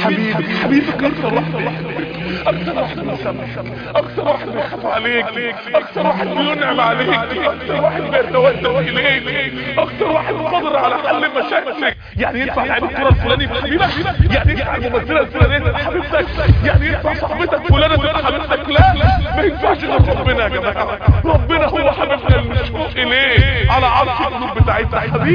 حبيبك اكتر واحد بيحبك، اكتر واحد بيسامحك، اكتر واحد بيخاف عليك، اكتر واحد بينعم عليك، اكتر واحد بيتوسل اليك، اكتر واحد قادر على حل مشاكلك. يعني ينفع لعيب الكوره الفلاني يبقى حبيبك؟ يعني ينفع الممثله الفلانيه تبقى حبيبتك؟ يعني ينفع صاحبتك فلانه تبقى حبيبتك؟ لا، ما ينفعش غير ربنا يا جماعه. ربنا هو حبيبنا المشوق اليه على عرش القلوب بتاعتنا.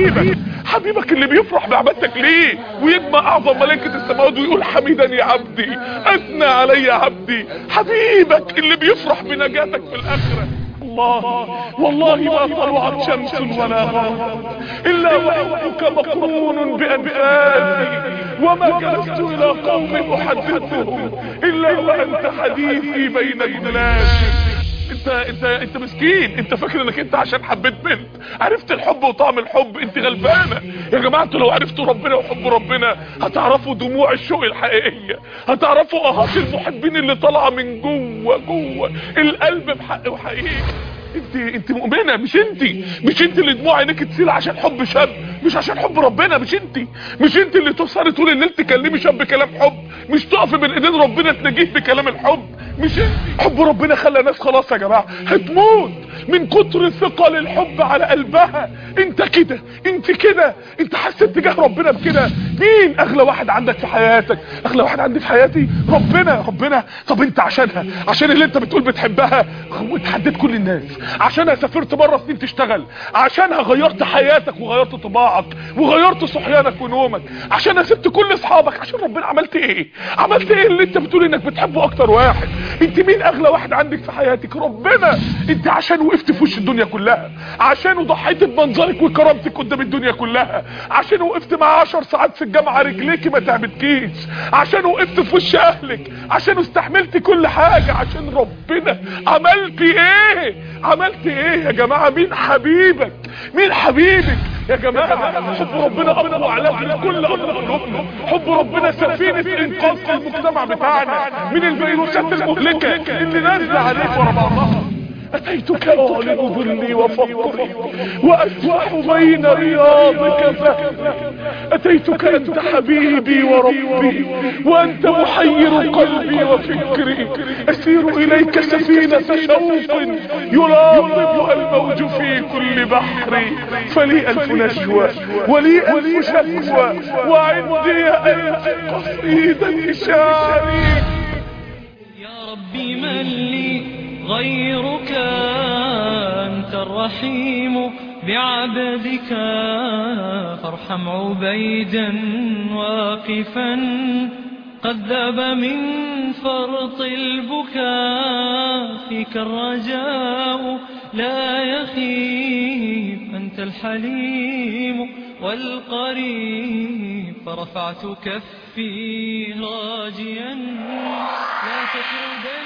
حبيبك اللي بيفرح بعبادتك ليه ويجمع اعظم ملائكه السماوات ويقول حميدني عبدي، اثنى علي عبدي. حبيبك اللي بيفرح بنجاتك في الاخره. والله ما طلعت شمس ولا غربت الا وحبك مقرون بانفاسي، وما جلست الى قوم احدثهم الا وانت حديثي بين جلاسي. انت مسكين، انت فاكر انك انت عشان حبيت بنت عرفت الحب وطعم الحب؟ انت غلبانه يا جماعه. انتوا لو عرفتوا ربنا وحب ربنا هتعرفوا دموع الشوق الحقيقيه، هتعرفوا اهات المحبين اللي طالعه من جوه القلب بحق وحقيقي. انت مؤمنه؟ مش انت اللي دموع عينيك تسيل عشان حب شاب، مش عشان حب ربنا. مش انت اللي تسهري طول الليل تكلمي شاب بكلام حب، مش تقفي بين ايدين ربنا تناجيه بكلام الحب. مش انت. حب ربنا خلى ناس خلاص يا جماعه هتموت من كتر ثقل الحب على قلبها. انت كده انت حسيت تجاه ربنا بكده. مين اغلى واحد عندك في حياتك؟ اغلى واحد عندي في حياتي ربنا. طب انت عشان اللي انت بتقول بتحبها وتحديت كل الناس، عشانها سافرت بره سنين تشتغل، عشانها غيرت حياتك وغيرت طباعك وغيرت صحيانك ونومك، عشانها سبت كل اصحابك. عشان ربنا عملت ايه اللي انت بتقول انك بتحبه اكتر واحد؟ انت مين اغلى واحد عندك في حياتك؟ ربنا. انت عشان وقفت في وش الدنيا كلها، عشان ضحيت بمنظرك وكرامتك قدام الدنيا كلها، عشان وقفت مع 10 ساعات في الجامعه رجليكي ما تعبتكيش، عشان وقفت في وش اهلك، عشان استحملت كل حاجه عشان ربنا. عملت ايه يا جماعه؟ مين حبيبك يا جماعه؟ حب ربنا اقوى علاج لكل امراض قلوبنا. حب ربنا سفينه انقاذ المجتمع بتاعنا من الفيروسات المهلكه اللي نازله عليك ورا بعضها. اتيتك اعلن ذلي وفقري واسبح بين رياضك فهمي. اتيتك انت حبيبي وربي وانت محير قلبي وفكري. اسير اليك سفينة شوق يلاطمها الموج في كل بحر. فلي الف نشوى ولي الف شكوى وعندي الف قصيدة شعري. يا ربي من لي غيرك؟ أنت الرحيم بعبدك، فارحم عبيدا واقفا قد ذاب من فرط البكاء. فيك الرجاء لا يخيب، أنت الحليم والقريب. فرفعت كفي راجيا لا تطردني